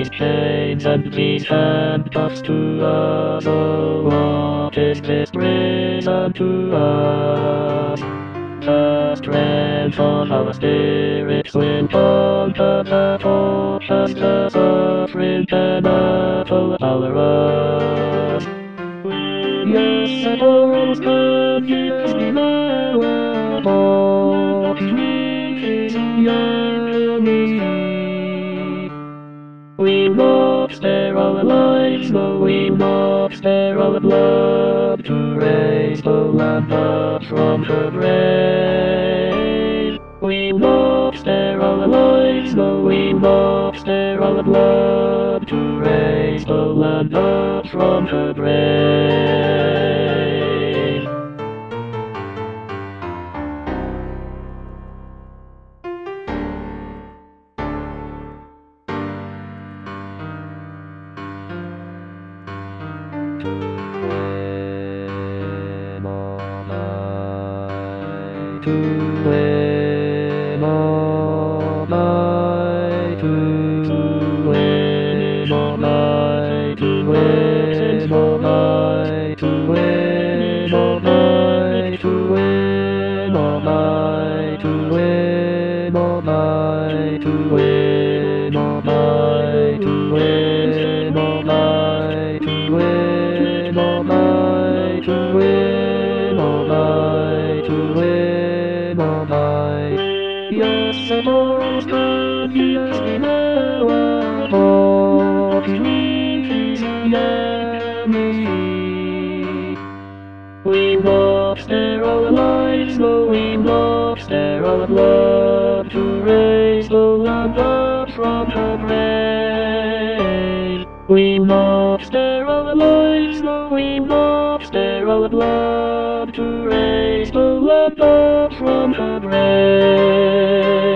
these chains and these handcuffs to us? Oh, what is this prison to us? The strength of our spirits will conquer the fortress, the suffering penalty our us. Yes, the doors can yes, below our hearts, we the enemy. We'll not spare our lives, no, we'll not spare our blood to raise the land up from the grave. We'll not spare our lives, no, we'll not spare our blood to raise the land up from the grave. To win all night, to win all night, to win all night, to win all night, to win all night, to win all night, to win all night, to win all night, to win all night, to win all night, to win all night. Yes, the doors can yes, below our hearts, we the enemy. We not spare our lives, no, we not spare our blood to raise the land up from the grave. We not spare our lives, no, we not spare our blood to raise the land up from the grave.